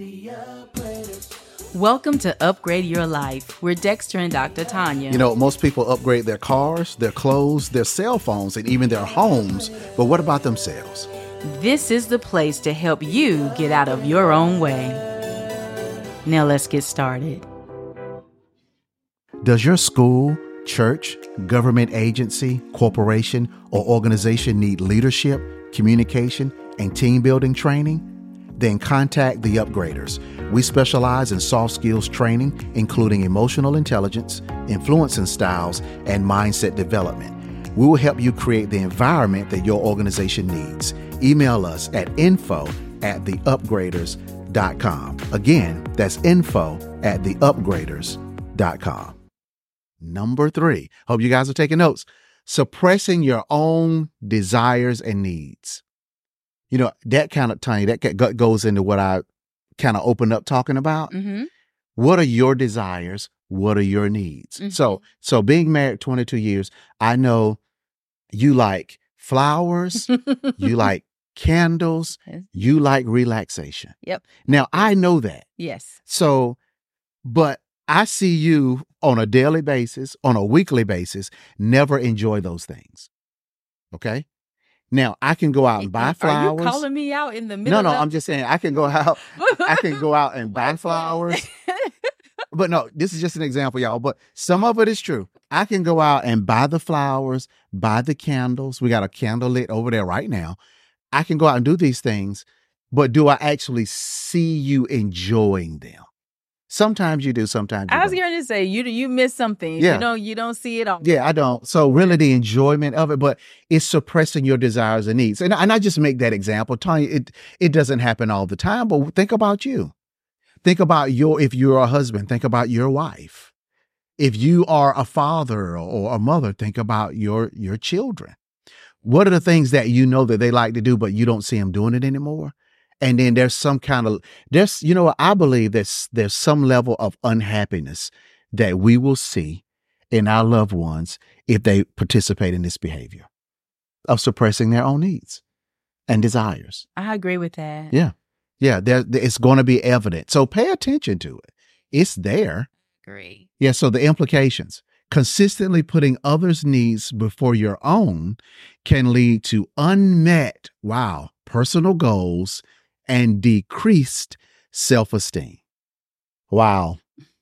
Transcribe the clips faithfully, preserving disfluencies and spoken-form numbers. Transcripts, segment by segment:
Welcome to Upgrade Your Life. We're Dexter and Doctor Tanya. You know, most people upgrade their cars, their clothes, their cell phones, and even their homes. But what about themselves? This is the place to help you get out of your own way. Now let's get started. Does your school, church, government agency, corporation, or organization need leadership, communication, and team building training? Then contact The Upgraders. We specialize in soft skills training, including emotional intelligence, influencing styles, and mindset development. We will help you create the environment that your organization needs. Email us at info at the upgraders dot com. Again, that's info at the upgraders dot com. Number three, hope you guys are taking notes. Suppressing your own desires and needs. You know, that kind of, Tanya, that goes into what I kind of opened up talking about. Mm-hmm. What are your desires? What are your needs? Mm-hmm. So, so being married twenty-two years, I know you like flowers, you like candles, you like relaxation. Yep. Now, I know that. Yes. So, but I see you on a daily basis, on a weekly basis, never enjoy those things. Okay? Now, I can go out and buy flowers. Are you calling me out in the middle? No, no, of... I'm just saying I can go out. I can go out and buy flowers. But no, this is just an example, y'all. But some of it is true. I can go out and buy the flowers, buy the candles. We got a candle lit over there right now. I can go out and do these things. But do I actually see you enjoying them? Sometimes you do, sometimes you I was don't. going to say, you you miss something. Yeah. You don't, you don't see it all. Yeah, I don't. So really the enjoyment of it, but it's suppressing your desires and needs. And, and I just make that example. Tanya, it, it doesn't happen all the time, but think about you. Think about your, if you're a husband, think about your wife. If you are a father or a mother, think about your, your children. What are the things that you know that they like to do, but you don't see them doing it anymore? And then there's some kind of, there's, you know what, I believe there's, there's some level of unhappiness that we will see in our loved ones if they participate in this behavior of suppressing their own needs and desires. I agree with that. Yeah. Yeah. There, it's going to be evident. So pay attention to it. It's there. Agree. Yeah. So the implications, consistently putting others' needs before your own can lead to unmet, wow, personal goals and decreased self-esteem. Wow.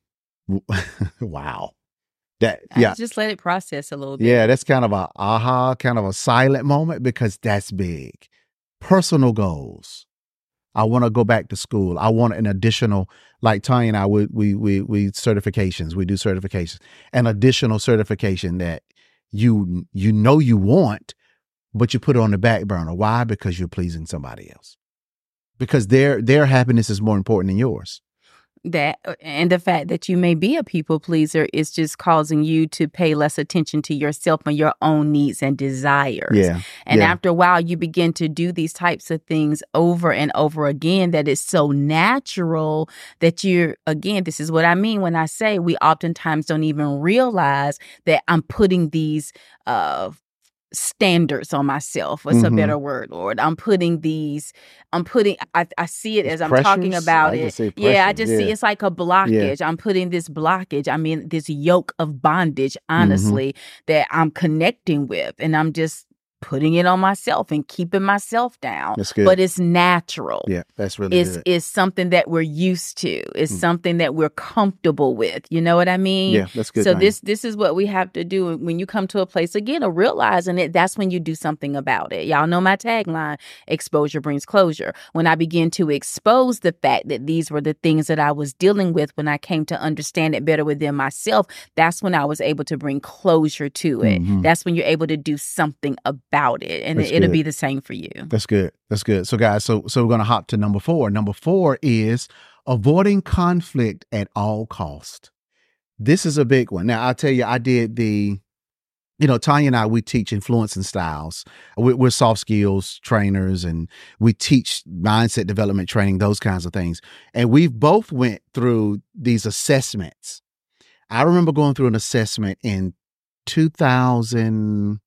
Wow. That, yeah. Just let it process a little bit. Yeah, that's kind of a aha, kind of a silent moment because that's big. Personal goals. I want to go back to school. I want an additional, like Tanya and I, we, we, we, we certifications, we do certifications, an additional certification that you, you know you want, but you put it on the back burner. Why? Because you're pleasing somebody else. Because their their happiness is more important than yours. That and the fact that you may be a people pleaser is just causing you to pay less attention to yourself and your own needs and desires. Yeah. And yeah. after a while, you begin to do these types of things over and over again that is so natural that you're, again, this is what I mean when I say we oftentimes don't even realize that I'm putting these uh standards on myself. What's Mm-hmm. a better word, Lord? I'm putting these, I'm putting, I, I see it It's as I'm pressures? talking about I it. just say Yeah, I pressure, just yeah. see it's like a blockage. I'm putting this blockage, I mean, this yoke of bondage, honestly, Mm-hmm. that I'm connecting with. And I'm just putting it on myself and keeping myself down. That's good. But it's natural. Yeah, that's really It's, good. it's something that we're used to. It's Mm. something that we're comfortable with. You know what I mean? Yeah, that's good. So Tanya. this this is what we have to do when you come to a place again of realizing it. That's when you do something about it. Y'all know my tagline: exposure brings closure. When I begin to expose the fact that these were the things that I was dealing with, when I came to understand it better within myself, that's when I was able to bring closure to it. Mhm. That's when you're able to do something about it, and That's it, it'll good. be the same for you. That's good. That's good. So guys, so so we're going to hop to number four. Number four is avoiding conflict at all cost. This is a big one. Now, I'll tell you, I did the, you know, Tanya and I, we teach influence and styles. We're, we're soft skills trainers, and we teach mindset development training, those kinds of things. And we've both went through these assessments. I remember going through an assessment in two thousand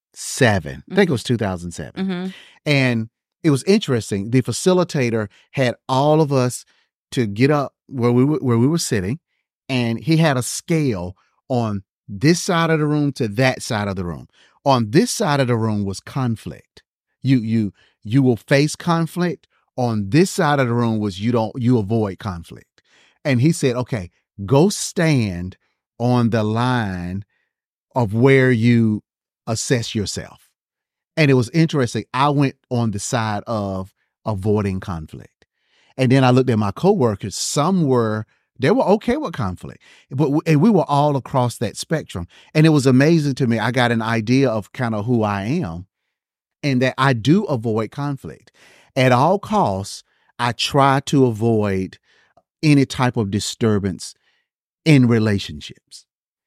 seven. I think it was two thousand seven. Mm-hmm. And it was interesting. The facilitator had all of us to get up where we were, where we were sitting, and he had a scale on this side of the room to that side of the room. On this side of the room was conflict. You you you will face conflict. On this side of the room was you don't you avoid conflict. And he said, okay, go stand on the line of where you assess yourself. And it was interesting. I went on the side of avoiding conflict. And then I looked at my coworkers. Some were, they were okay with conflict, but and we were all across that spectrum. And it was amazing to me. I got an idea of kind of who I am, and that I do avoid conflict. At all costs, I try to avoid any type of disturbance in relationships.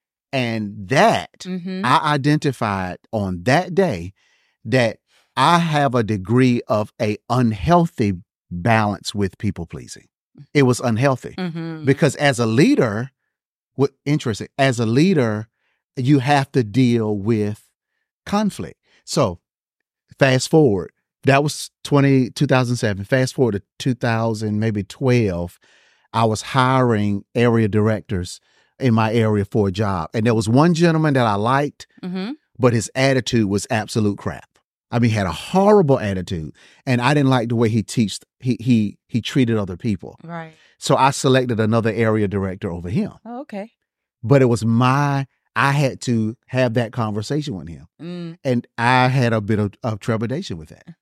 And that Mm-hmm. I identified on that day that I have a degree of a unhealthy balance with people pleasing. It was unhealthy Mm-hmm. because as a leader, what interesting, as a leader, you have to deal with conflict. So fast forward, that was twenty, two thousand seven. Fast forward to two thousand, maybe twelve, I was hiring area directors in my area for a job. And there was one gentleman that I liked, Mm-hmm. but his attitude was absolute crap. I mean, he had a horrible attitude, and I didn't like the way he teached, he he he treated other people. Right. So I selected another area director over him. Oh, okay. But it was my, I had to have that conversation with him. Mm. And I had a bit of, of trepidation with that.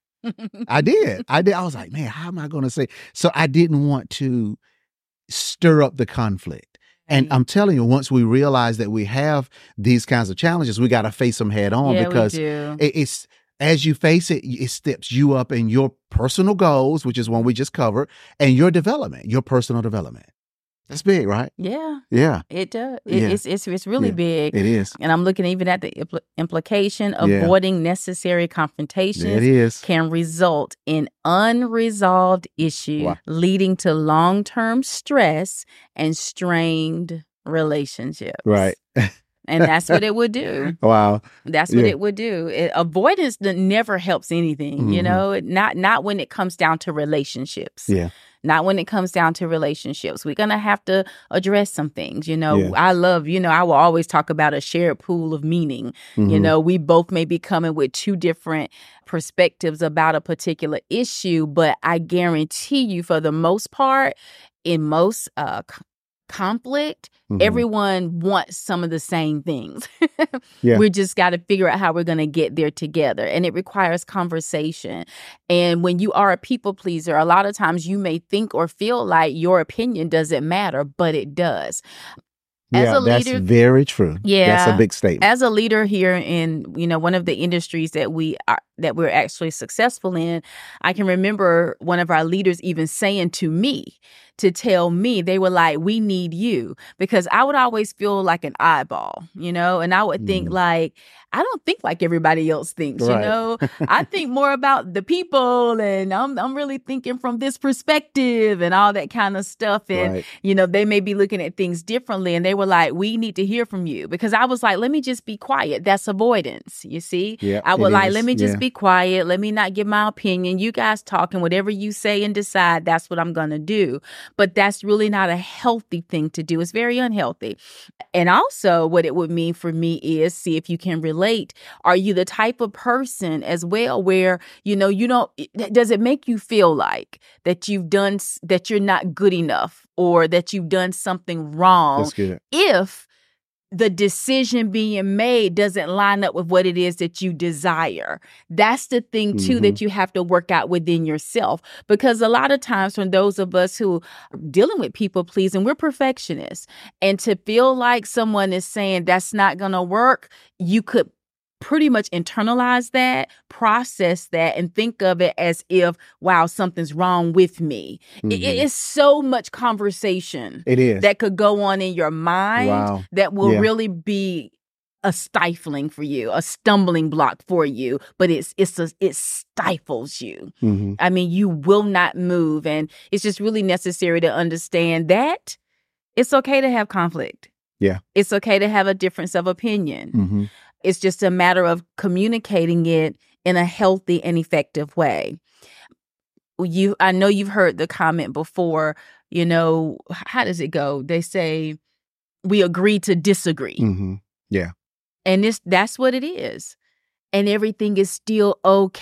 I did. I did. I was like, man, how am I going to say? So I didn't want to stir up the conflict. And Right. I'm telling you, once we realize that we have these kinds of challenges, we got to face them head on, Yeah, because we do. it, it's, as you face it, it steps you up in your personal goals, which is one we just covered, and your development, your personal development. That's big, right? Yeah, Yeah, it does. It, Yeah. It's it's it's really Yeah. big. it is. And I'm looking even at the impl- implication. Yeah. Avoiding necessary It confrontations is. can result in unresolved issues, Wow. leading to long-term stress and strained relationships. Right. And that's what it would do. Wow. That's what Yeah. it would do. It, avoidance n- never helps anything, you Mhm. know, It- not not when it comes down to relationships. Yeah. Not when it comes down to relationships. We're going to have to address some things. You know, Yeah. I love, you know, I will always talk about a shared pool of meaning. You Mhm. know, we both may be coming with two different perspectives about a particular issue, but I guarantee you, for the most part, in most uh, c- conflict, Mhm. everyone wants some of the same things. Yeah. We just got to figure out how we're going to get there together. And it requires conversation. And when you are a people pleaser, a lot of times you may think or feel like your opinion doesn't matter, but it does. As Yeah, a that's leader- very true. That's Yeah. a big statement. As a leader here in, you know, one of the industries that we are that we're actually successful in, I can remember one of our leaders even saying to me, to tell me, they were like, we need you, because I would always feel like an eyeball, you know, and I would think Mm. like, I don't think like everybody else thinks, Right. you know, I think more about the people, and I'm I'm really thinking from this perspective and all that kind of stuff. And Right. you know, they may be looking at things differently, and they were like, we need to hear from you, because I was like, let me just be quiet. That's avoidance. You see, Yeah, I would it like, is. let me just Yeah. be quiet. Let me not give my opinion. You guys talking, whatever you say and decide, that's what I'm going to do. But that's really not a healthy thing to do. It's very unhealthy. And also what it would mean for me is, see if you can relate. Are you the type of person as well where, you know, you don't, does it make you feel like that you've done, s- that you're not good enough, or that you've done something wrong That's good. if the decision being made doesn't line up with what it is that you desire? That's the thing too Mhm. that you have to work out within yourself, because a lot of times from those of us who are dealing with people pleasing, we're perfectionists, and to feel like someone is saying that's not going to work, you could pretty much internalize that, process that, and think of it as if, wow, something's wrong with me. It, Mhm. it's so much conversation It is. that could go on in your mind Wow. that will Yeah. really be a stifling for you, a stumbling block for you, but it's it's a, it stifles you. Mhm. I mean, you will not move, and it's just really necessary to understand that it's okay to have conflict. Yeah. It's okay to have a difference of opinion. Mhm. It's just a matter of communicating it in a healthy and effective way. You, I know you've heard the comment before, you know, how does it go? They say we agree to disagree. Mm-hmm. Yeah. And this that's what it is. And everything is still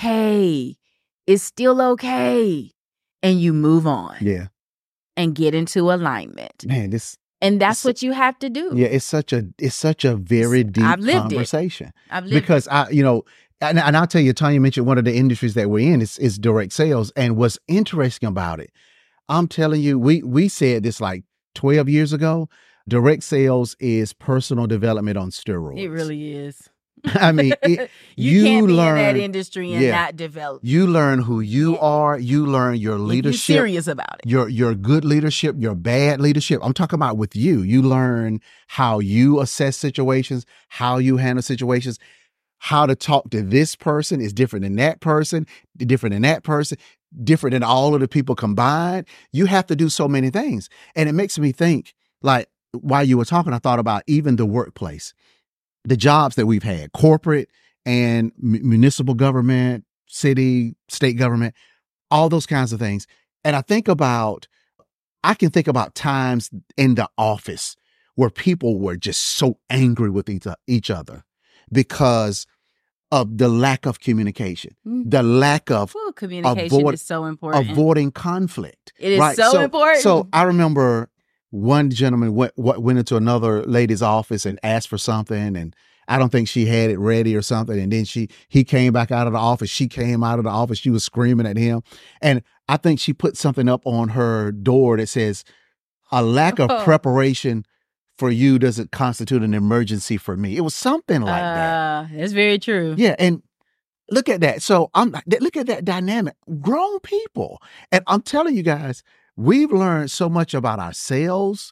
okay. It's still okay. And you move on. Yeah. And get into alignment. Man, this And that's what you have to do. Yeah, it's such a it's such a very deep I've lived conversation. It. I've lived because it. I, you know, and, and I'll tell you, Tanya mentioned one of the industries that we're in is, is direct sales. And what's interesting about it, I'm telling you, we we said this like twelve years ago. Direct sales is personal development on steroids. It really is. I mean, it, you, you can't be learn, in that industry and yeah, not develop. You learn who you yeah. are. You learn your leadership. You're serious about it. Your your good leadership, your bad leadership. I'm talking about with you. You learn how you assess situations, how you handle situations, how to talk to this person is different than that person, different than that person, different than all of the people combined. You have to do so many things. And it makes me think, like, while you were talking, I thought about even the workplace, the jobs that we've had, corporate and m- municipal government, city, state government, all those kinds of things. And I think about, I can think about times in the office where people were just so angry with each, each other because of the lack of communication, mm. the lack of well, communication avoid, is so important. Avoiding conflict. It is right? so, so important. So I remember one gentleman went went into another lady's office and asked for something, and I don't think she had it ready or something. And then she he came back out of the office. She came out of the office. She was screaming at him. And I think she put something up on her door that says, a lack of oh. preparation for you doesn't constitute an emergency for me. It was something like uh, that. That's very true. Yeah. And look at that. So I'm look at that dynamic. Grown people. And I'm telling you guys, we've learned so much about ourselves.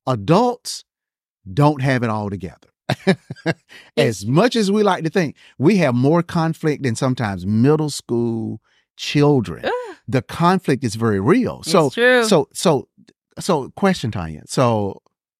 Adults don't have it all together. As much as we like to think, we have more conflict than sometimes middle school children. The conflict is very real. So, it's true. so, so, so, question, Tanya. So,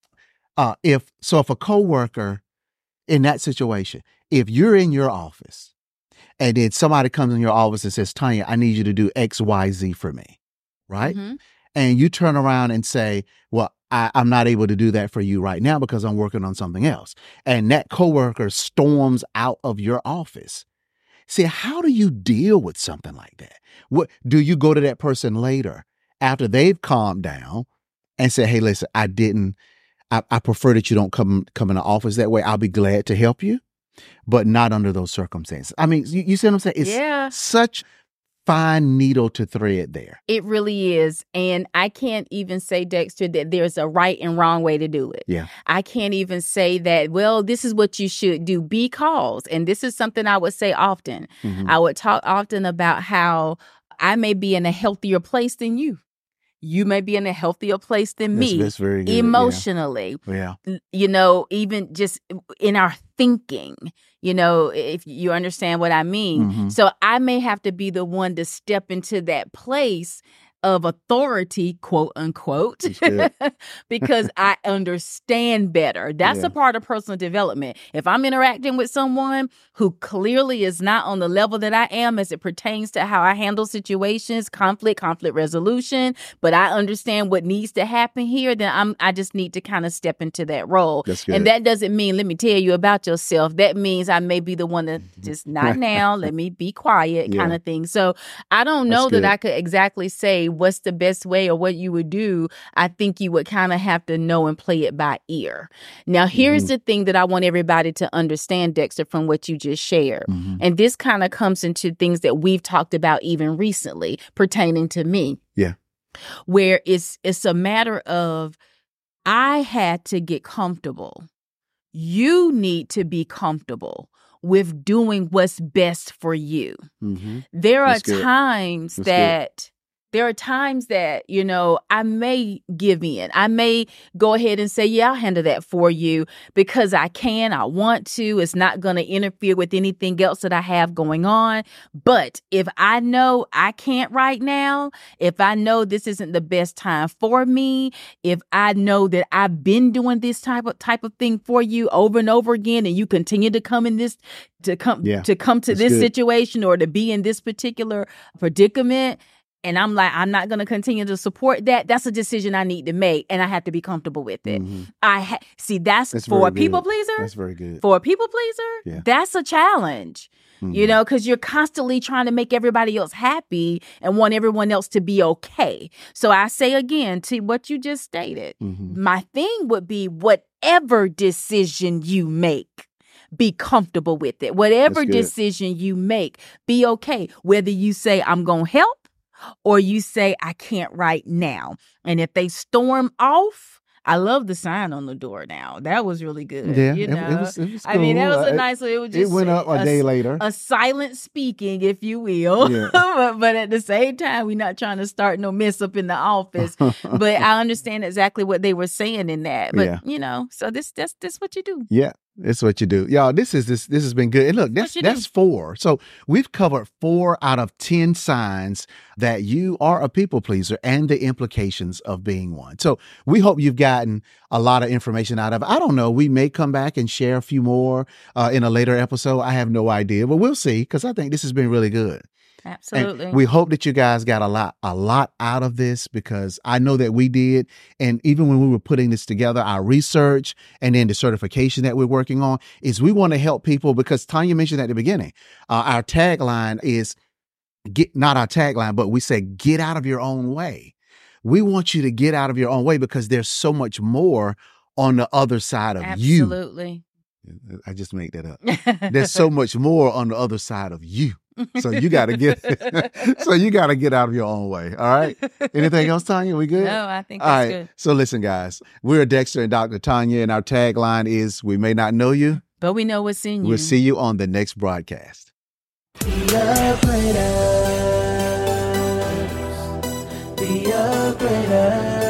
uh, if so, if a coworker in that situation, if you're in your office and then somebody comes in your office and says, Tanya, I need you to do X, Y, Z for me, right? Mm-hmm. And you turn around and say, well, I, I'm not able to do that for you right now because I'm working on something else. And that coworker storms out of your office. See, how do you deal with something like that? What do you go to that person later after they've calmed down and say, hey, listen, I didn't, I, I prefer that you don't come, come in the office that way. I'll be glad to help you, but not under those circumstances. I mean, you, you see what I'm saying? It's yeah. such fine needle to thread there. It really is. And I can't even say, Dexter, that there's a right and wrong way to do it. Yeah. I can't even say that, well, this is what you should do because, and this is something I would say often. Mm-hmm. I would talk often about how I may be in a healthier place than you. You may be in a healthier place than that's, me that's very good. Emotionally. Yeah. yeah. You know, even just in our thinking, you know, if you understand what I mean. Mm-hmm. So I may have to be the one to step into that place of authority, quote unquote, because I understand better. That's yeah. a part of personal development. If I'm interacting with someone who clearly is not on the level that I am as it pertains to how I handle situations, conflict, conflict resolution, but I understand what needs to happen here, then I'm, I just need to kind of step into that role. That's good. And that doesn't mean, let me tell you about yourself. That means I may be the one that just not now, let me be quiet yeah. kind of thing. So I don't know that I could exactly say what's the best way or what you would do. I think you would kind of have to know and play it by ear. Now, here's mm-hmm. the thing that I want everybody to understand, Dexter, from what you just shared. Mm-hmm. And this kind of comes into things that we've talked about even recently pertaining to me. Yeah. Where it's it's a matter of I had to get comfortable. You need to be comfortable with doing what's best for you. Mm-hmm. There That's are good. times That's that good. There are times that, you know, I may give in. I may go ahead and say, yeah, I'll handle that for you because I can, I want to. It's not going to interfere with anything else that I have going on. But if I know I can't right now, if I know this isn't the best time for me, if I know that I've been doing this type of type of thing for you over and over again, and you continue to come in this, to come, yeah, to come to this good. situation or to be in this particular predicament, and I'm like, I'm not going to continue to support that, that's a decision I need to make, and I have to be comfortable with it. Mm-hmm. I ha- See, that's, that's for a people pleaser. That's very good. For a people pleaser, yeah. that's a challenge. Mm-hmm. You know, because you're constantly trying to make everybody else happy and want everyone else to be okay. So I say again, to what you just stated, mm-hmm. my thing would be whatever decision you make, be comfortable with it. Whatever decision you make, be okay. Whether you say, I'm going to help, or you say, I can't right now. And if they storm off, I love the sign on the door now. That was really good. Yeah, you know? it, it was, it was cool. I mean, that was a nice one. It was just it went up a, a day later. A silent speaking, if you will. Yeah. but, but at the same time, we're not trying to start no mess up in the office. But I understand exactly what they were saying in that. But, yeah. you know, so this that's this what you do. Yeah. It's what you do. Y'all, this is this this has been good. And look, that's that's four. So we've covered four out of ten signs that you are a people pleaser and the implications of being one. So we hope you've gotten a lot of information out of it. I don't know. We may come back and share a few more uh, in a later episode. I have no idea, but we'll see, because I think this has been really good. Absolutely. And we hope that you guys got a lot, a lot out of this, because I know that we did. And even when we were putting this together, our research and then the certification that we're working on is we want to help people, because Tanya mentioned at the beginning, uh, our tagline is get, not our tagline, but we say, get out of your own way. We want you to get out of your own way, because there's so much more on the other side of Absolutely. you. Absolutely. I just make that up. There's so much more on the other side of you. So you got to get, so you got to get out of your own way. All right. Anything else, Tanya? We good? No, I think that's all right. good. So listen, guys, we're Dexter and Doctor Tanya, and our tagline is, we may not know you, but we know what's in you. We'll see you on the next broadcast. The Upgraders. The Upgraders.